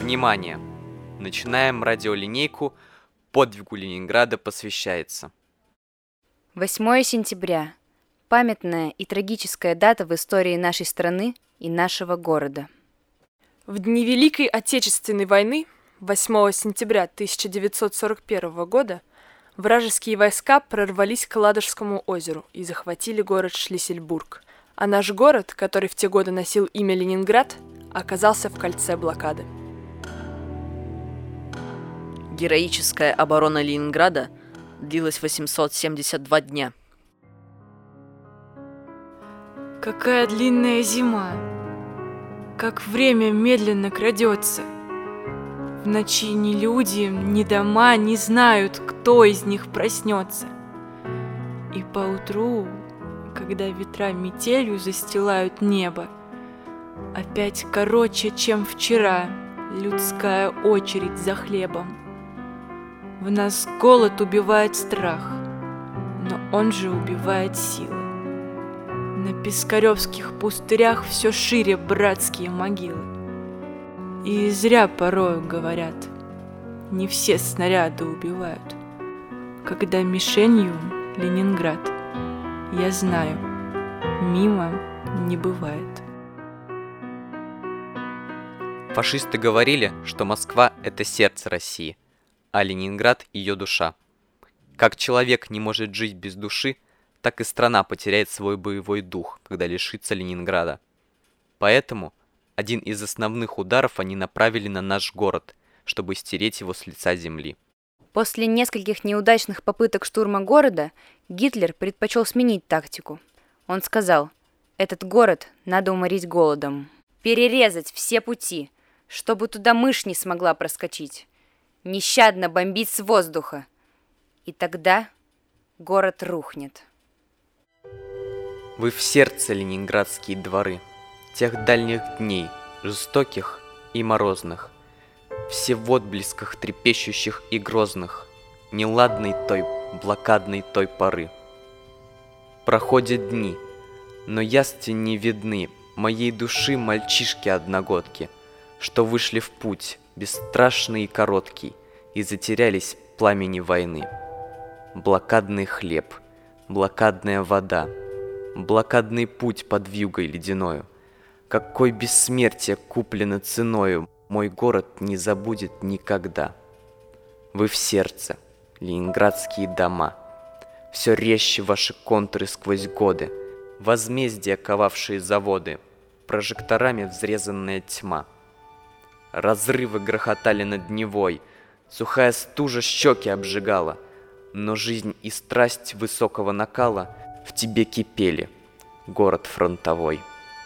Внимание! Начинаем радиолинейку «Подвигу Ленинграда посвящается». 8 сентября. Памятная и трагическая дата в истории нашей страны и нашего города. В дни Великой Отечественной войны, 8 сентября 1941 года, вражеские войска прорвались к Ладожскому озеру и захватили город Шлиссельбург. А наш город, который в те годы носил имя Ленинград, оказался в кольце блокады. Героическая оборона Ленинграда длилась 872 дня. Какая длинная зима! Как время медленно крадется! В ночи ни люди, ни дома не знают, кто из них проснется. И поутру, когда ветра метелью застилают небо, опять короче, чем вчера, людская очередь за хлебом. В нас голод убивает страх, но он же убивает силы. На пискаревских пустырях все шире братские могилы. И зря порою говорят, не все снаряды убивают. Когда мишенью Ленинград, я знаю, мимо не бывает. Фашисты говорили, что Москва – это сердце России, а Ленинград – ее душа. Как человек не может жить без души, так и страна потеряет свой боевой дух, когда лишится Ленинграда. Поэтому один из основных ударов они направили на наш город, чтобы стереть его с лица земли. После нескольких неудачных попыток штурма города Гитлер предпочел сменить тактику. Он сказал: «Этот город надо уморить голодом, перерезать все пути, чтобы туда мышь не смогла проскочить, нещадно бомбить с воздуха, и тогда город рухнет». Вы в сердце, ленинградские дворы, тех дальних дней, жестоких и морозных, все в отблесках трепещущих и грозных, неладной той, блокадной той поры. Проходят дни, но яственно видны моей души мальчишки-одногодки, что вышли в путь, бесстрашный и короткий, и затерялись в пламени войны. Блокадный хлеб, блокадная вода, блокадный путь под вьюгой ледяною. Какой бессмертие куплено ценою, мой город не забудет никогда. Вы в сердце, ленинградские дома, все резче ваши контуры сквозь годы, возмездия ковавшие заводы, прожекторами взрезанная тьма. Разрывы грохотали над Невой, сухая стужа щеки обжигала, но жизнь и страсть высокого накала в тебе кипели, город фронтовой.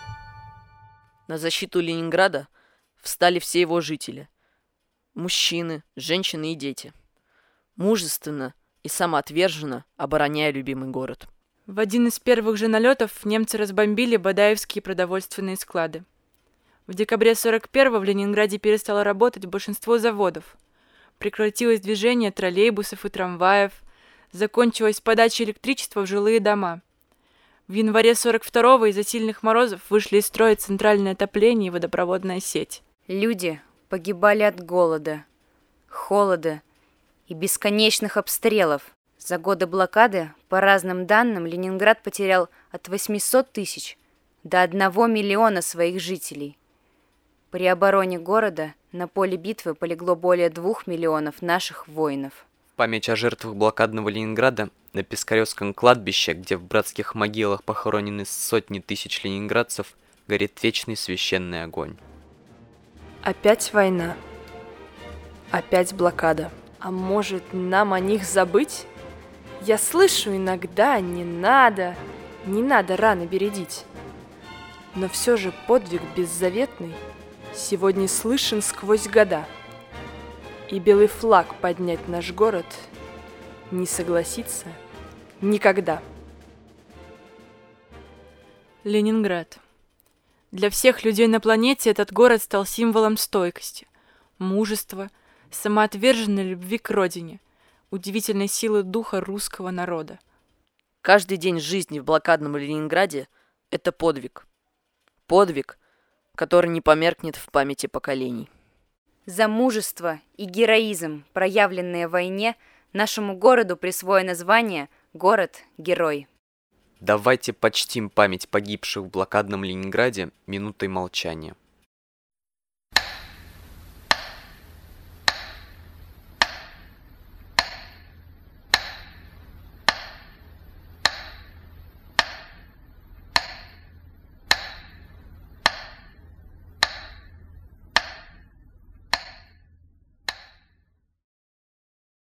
На защиту Ленинграда встали все его жители. Мужчины, женщины и дети. Мужественно и самоотверженно обороняя любимый город. В один из первых же налетов немцы разбомбили бадаевские продовольственные склады. В декабре 41-го в Ленинграде перестало работать большинство заводов. Прекратилось движение троллейбусов и трамваев, закончилась подача электричества в жилые дома. В январе 42-го из-за сильных морозов вышли из строя центральное отопление и водопроводная сеть. Люди погибали от голода, холода и бесконечных обстрелов. За годы блокады, по разным данным, Ленинград потерял от 800 тысяч до 1 миллиона своих жителей. При обороне города на поле битвы полегло более 2 миллионов наших воинов. В память о жертвах блокадного Ленинграда на Пискаревском кладбище, где в братских могилах похоронены сотни тысяч ленинградцев, горит вечный священный огонь. Опять война. Опять блокада. А может, нам о них забыть? Я слышу иногда: не надо раны бередить. Но все же подвиг беззаветный сегодня слышен сквозь года. И белый флаг поднять наш город не согласится никогда. Ленинград. Для всех людей на планете этот город стал символом стойкости, мужества, самоотверженной любви к родине, удивительной силы духа русского народа. Каждый день жизни в блокадном Ленинграде – это подвиг. Подвиг, который не померкнет в памяти поколений. За мужество и героизм, проявленные в войне, нашему городу присвоено звание «Город-герой». Давайте почтим память погибших в блокадном Ленинграде минутой молчания.